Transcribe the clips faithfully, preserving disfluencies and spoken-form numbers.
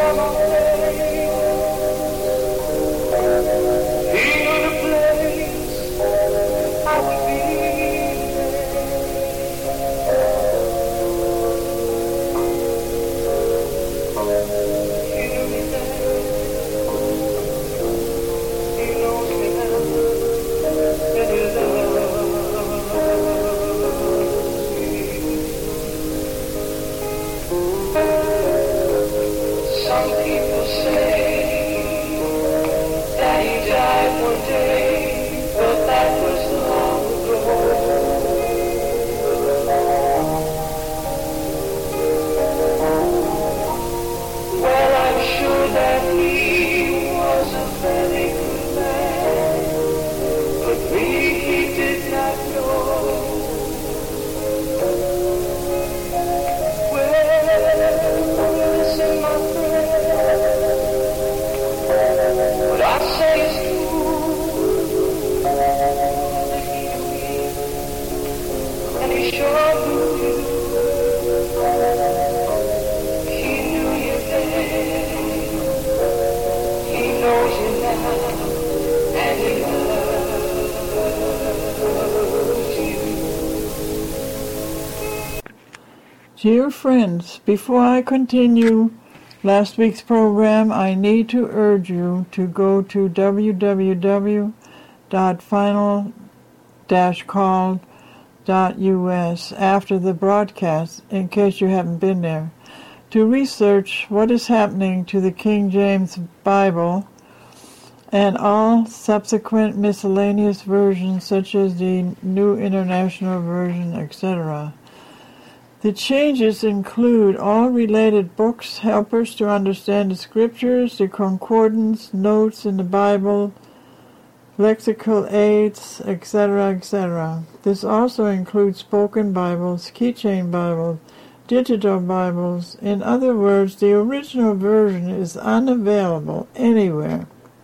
Dear friends, before I continue last week's program, I need to urge you to go to w w w dot final dash call dot u s after the broadcast, in case you haven't been there, to research what is happening to the King James Bible and all subsequent miscellaneous versions such as the New International Version, et cetera. The changes include all related books, helpers to understand the scriptures, the concordance, notes in the Bible, lexical aids, et cetera, et cetera. This also includes spoken Bibles, keychain Bibles, digital Bibles. In other words, the original version is unavailable anywhere.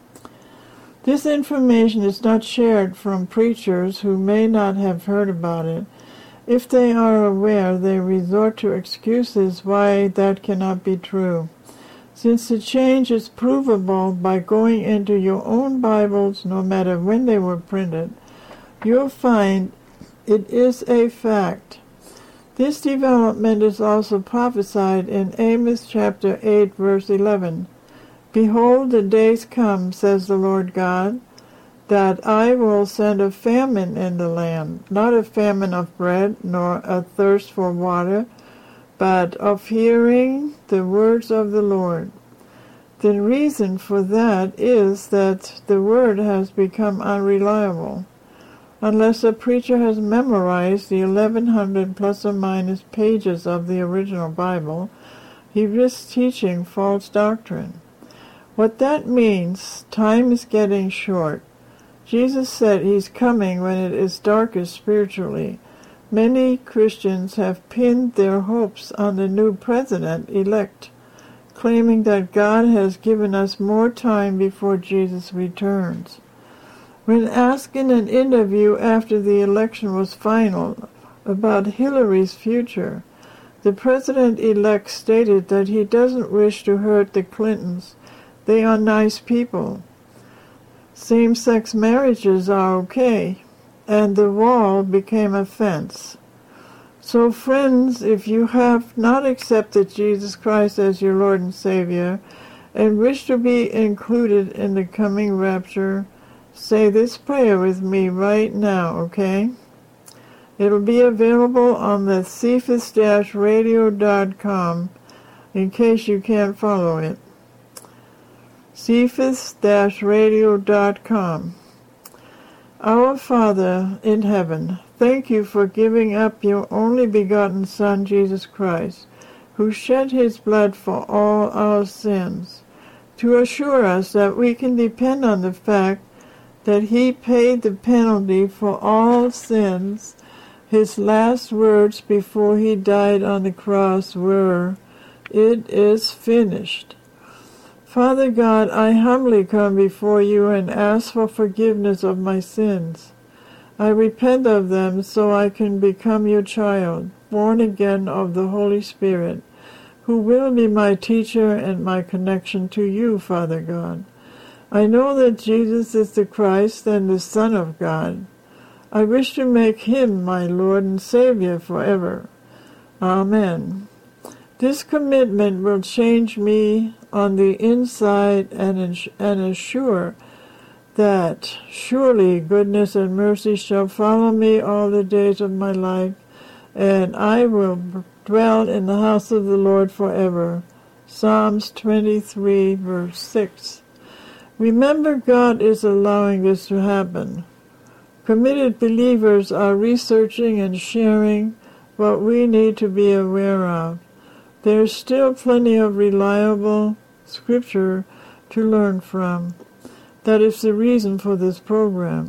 This information is not shared from preachers who may not have heard about it. If they are aware, they resort to excuses why that cannot be true. Since the change is provable by going into your own Bibles, no matter when they were printed, you'll find it is a fact. This development is also prophesied in Amos chapter eight, verse eleven. Behold, the days come, says the Lord God, that I will send a famine in the land, not a famine of bread, nor a thirst for water, but of hearing the words of the Lord. The reason for that is that the word has become unreliable. Unless a preacher has memorized the eleven hundred plus or minus pages of the original Bible, he risks teaching false doctrine. What that means, time is getting short. Jesus said he's coming when it is darkest spiritually. Many Christians have pinned their hopes on the new president-elect, claiming that God has given us more time before Jesus returns. When asked in an interview after the election was final about Hillary's future, the president-elect stated that he doesn't wish to hurt the Clintons. They are nice people. Same-sex marriages are okay, and the wall became a fence. So friends, if you have not accepted Jesus Christ as your Lord and Savior, and wish to be included in the coming rapture, say this prayer with me right now, okay? It'll be available on the cephas dash radio dot com in case you can't follow it. cephas dash radio dot com. Our Father in heaven, thank you for giving up your only begotten Son, Jesus Christ, who shed his blood for all our sins, to assure us that we can depend on the fact that he paid the penalty for all sins. His last words before he died on the cross were, "It is finished." Father God, I humbly come before you and ask for forgiveness of my sins. I repent of them so I can become your child, born again of the Holy Spirit, who will be my teacher and my connection to you, Father God. I know that Jesus is the Christ and the Son of God. I wish to make him my Lord and Savior forever. Amen. This commitment will change me on the inside and, ins- and assure that surely goodness and mercy shall follow me all the days of my life, and I will dwell in the house of the Lord forever. Psalms twenty-three, verse six. Remember, God is allowing this to happen. Committed believers are researching and sharing what we need to be aware of. There is still plenty of reliable scripture to learn from. That is the reason for this program.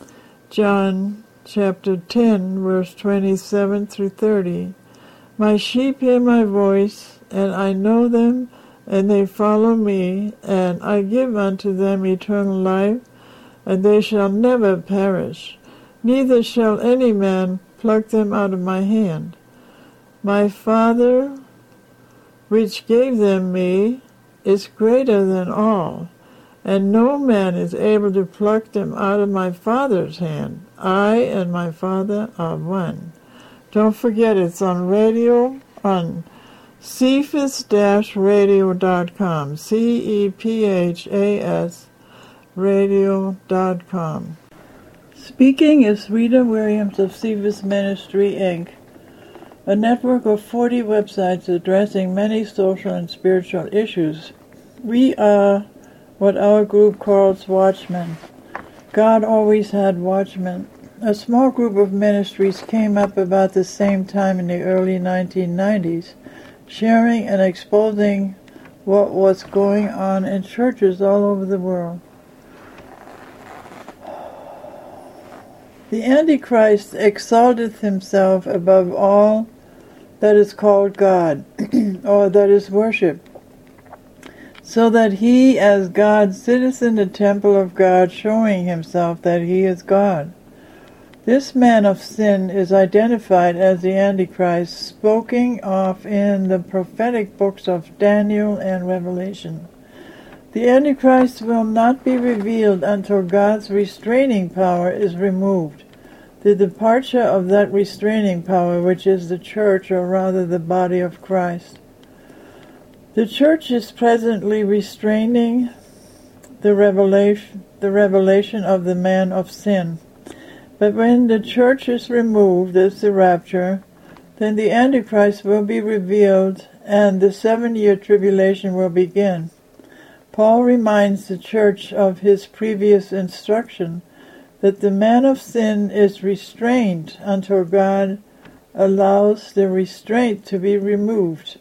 John chapter ten, verse twenty-seven through thirty. My sheep hear my voice, and I know them, and they follow me, and I give unto them eternal life, and they shall never perish, neither shall any man pluck them out of my hand. My Father, which gave them me, is greater than all, and no man is able to pluck them out of my Father's hand. I and my Father are one. Don't forget, it's on radio, on cephas dash radio dot com, C E P H A S radio dot com. Speaking is Rita Williams of Cephas Ministry, Incorporated, a network of forty websites addressing many social and spiritual issues. We are what our group calls watchmen. God always had watchmen. A small group of ministries came up about the same time in the early nineteen nineties, sharing and exposing what was going on in churches all over the world. The Antichrist exalteth himself above all that is called God, or that is worshipped, so that he as God sitteth in the temple of God, showing himself that he is God. This man of sin is identified as the Antichrist, spoken of in the prophetic books of Daniel and Revelation. The Antichrist will not be revealed until God's restraining power is removed. The departure of that restraining power, which is the church, or rather the body of Christ. The church is presently restraining the revelation, the revelation of the man of sin. But when the church is removed, as the rapture, then the Antichrist will be revealed, and the seven-year tribulation will begin. Paul reminds the church of his previous instruction that the man of sin is restrained until God allows the restraint to be removed.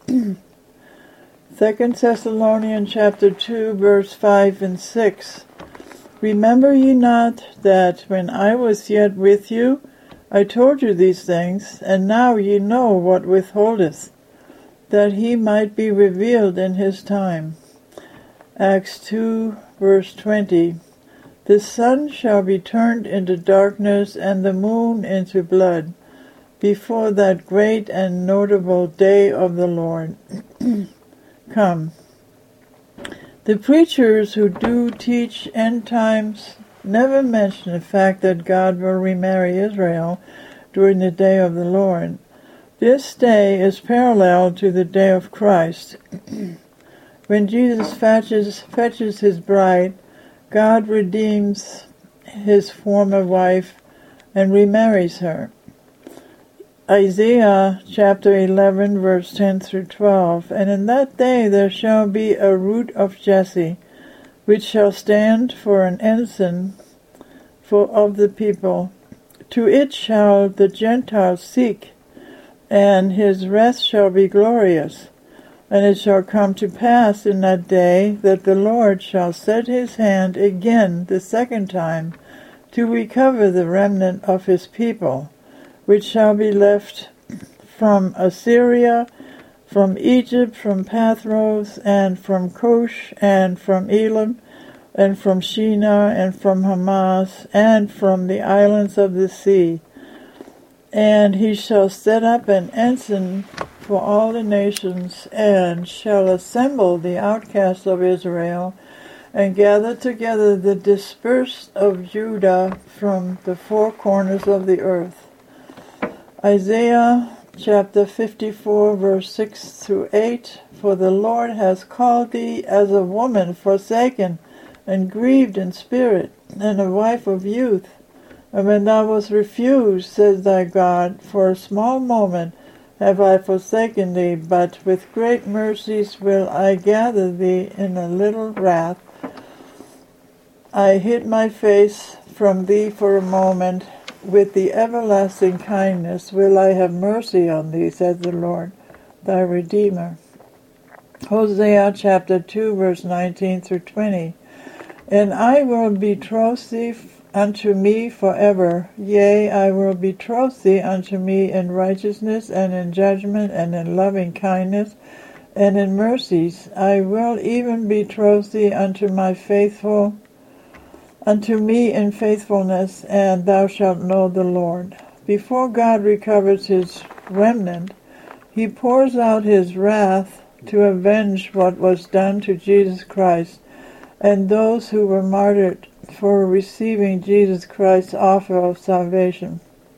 Second Thessalonians chapter two, verse five and six. Remember ye not that when I was yet with you, I told you these things, and now ye know what withholdeth, that he might be revealed in his time. Acts two, verse twenty. The sun shall be turned into darkness, and the moon into blood, before that great and notable day of the Lord come. The preachers who do teach end times never mention the fact that God will remarry Israel during the day of the Lord. This day is parallel to the day of Christ. When Jesus fetches, fetches his bride, God redeems his former wife and remarries her. Isaiah chapter eleven, verse ten through twelve. And in that day there shall be a root of Jesse, which shall stand for an ensign for of the people. To it shall the Gentiles seek, and his rest shall be glorious. And it shall come to pass in that day that the Lord shall set his hand again the second time to recover the remnant of his people, which shall be left from Assyria, from Egypt, from Pathros, and from Cush, and from Elam, and from Shinar, and from Hamas, and from the islands of the sea. And he shall set up an ensign for all the nations, and shall assemble the outcasts of Israel, and gather together the dispersed of Judah from the four corners of the earth. Isaiah chapter fifty-four, verse six through eight, For the Lord has called thee as a woman forsaken and grieved in spirit, and a wife of youth. And when thou wast refused, says thy God, for a small moment have I forsaken thee, but with great mercies will I gather thee in a little wrath. I hid my face from thee for a moment. With the everlasting kindness will I have mercy on thee, says the Lord, thy Redeemer. Hosea chapter two, verse nineteen through twenty. And I will betroth thee unto me forever. Yea, I will betroth thee unto me in righteousness, and in judgment, and in loving kindness, and in mercies. I will even betroth thee unto my faithful Unto me in faithfulness, and thou shalt know the Lord. Before God recovers his remnant, he pours out his wrath to avenge what was done to Jesus Christ and those who were martyred for receiving Jesus Christ's offer of salvation.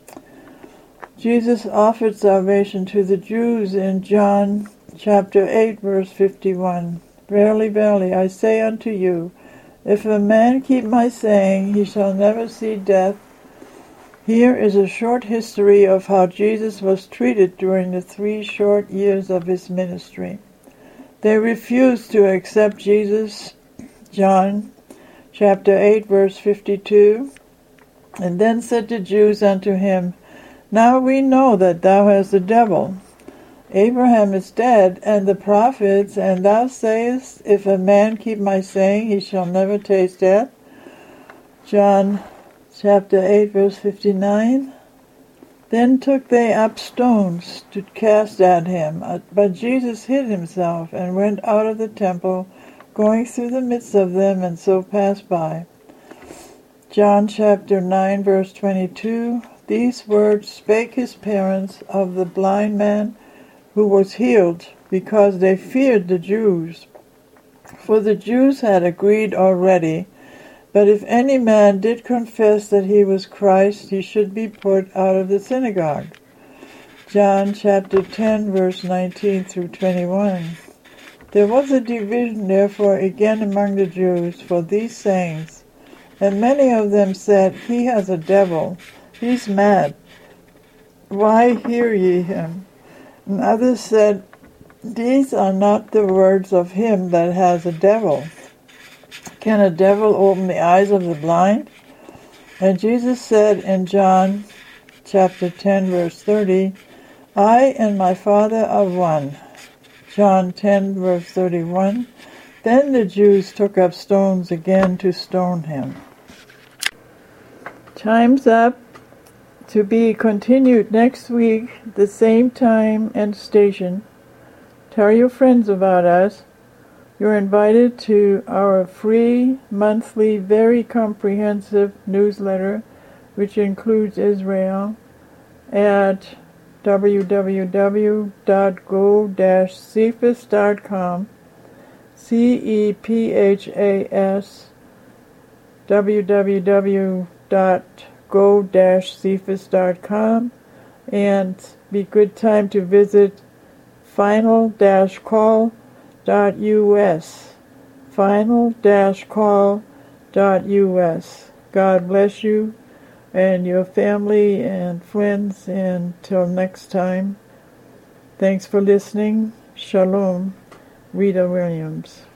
Jesus offered salvation to the Jews in John chapter eight, verse fifty-one. Verily, verily, I say unto you, if a man keep my saying, he shall never see death. Here is a short history of how Jesus was treated during the three short years of his ministry. They refused to accept Jesus, John chapter eight, verse fifty-two. And then said the Jews unto him, Now we know that thou hast the devil. Abraham is dead, and the prophets, and thou sayest, If a man keep my saying, he shall never taste death. John chapter eight, verse fifty-nine. Then took they up stones to cast at him, but Jesus hid himself, and went out of the temple, going through the midst of them, and so passed by. John chapter nine, verse twenty-two. These words spake his parents of the blind man who was healed, because they feared the Jews. For the Jews had agreed already, but if any man did confess that he was Christ, he should be put out of the synagogue. John chapter ten, verse nineteen through twenty-one. There was a division therefore again among the Jews for these sayings, and many of them said, He has a devil, he's mad. Why hear ye him? And others said, These are not the words of him that has a devil. Can a devil open the eyes of the blind? And Jesus said in John chapter ten, verse thirty, I and my Father are one. John ten, verse thirty-one. Then the Jews took up stones again to stone him. Time's up. To be continued next week, the same time and station. Tell your friends about us. You're invited to our free, monthly, very comprehensive newsletter, which includes Israel, at w w w dot go dash cephas dot com, C E P H A S, w w w dot go dash cephas dot com, and be good time to visit final dash call dot u s, final dash call dot u s. God bless you and your family and friends, and until next time, thanks for listening. Shalom. Rita Williams.